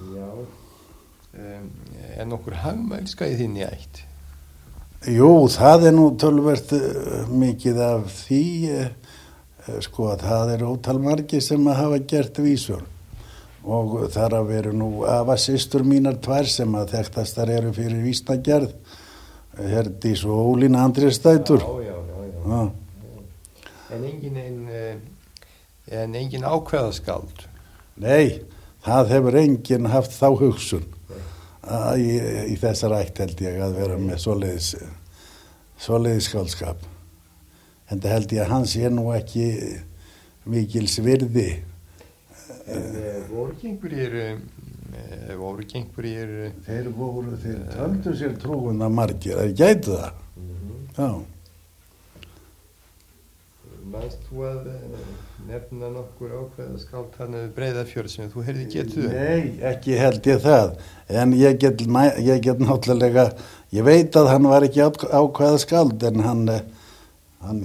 Já. Nokkur hagmælska í þinni ætt? Jú, það nú töluvert mikið af því, sko, það ótal margir sem að hafa gert vísur og þar að veru nú afasystur mínar tvær sem að þekktastar eru fyrir vísnagerð, Herdís og Ólína Andrésdætur. Já. En engin ákveðaskáld? Nei, það hefur enginn haft þá hugsun í þessar ætt held ég að vera með svoleiðis skáldskap. En það held ég að hans nú ekki mikils virði. Voru einhverjir Þeir töldu sér trúuna margir, það gætu það. Já. Manst þú að nefna nokkur ákveðaskáld hann Breiðafjörð sem þú heyrði getuð? Nei, ekki held ég það. En ég get náttúrulega, ég veit að hann var ekki ákveðaskáld en hann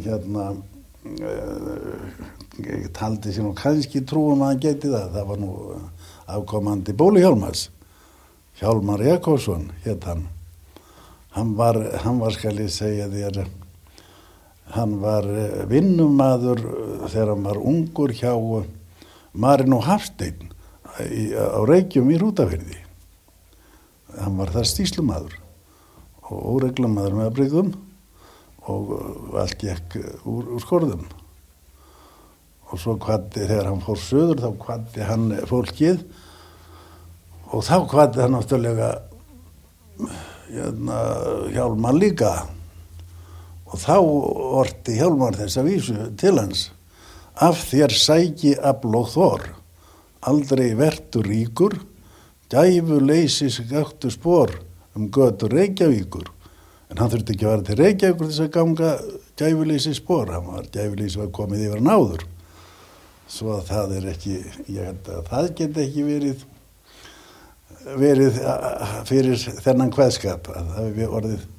taldi sér nú kannski trúum að hann geti það. Það var nú afkomandi Bóli Hjálmars. Hjálmar Jakobsson hét hann. Hann var skal ég segja þér, hann var vinnumaður þegar hann var ungur hjá Marino Hafstein á Reykjum í Hrútafirði. Hann var þar stíslumaður og óreglumaður með brigðum og allt gekk úr skorðum. Og svo þegar hann fór söður þá kvaddi hann fólkið og þá kvaddi hann náttúrulega Hjálmar líka. Og þá orti Hjálmar þessa vísu til hans. Af þér sæki afl og þor, aldrei vertu ríkur, gæfuleysis gáttu spor götur Reykjavíkur. En hann þurfti ekki að vera til Reykjavíkur þess að ganga gæfuleysi spor. Gæfuleysi var komið yfir náður. Svo að það ekki, ég held að það geti ekki verið fyrir þennan kveðskap að það hefur orðið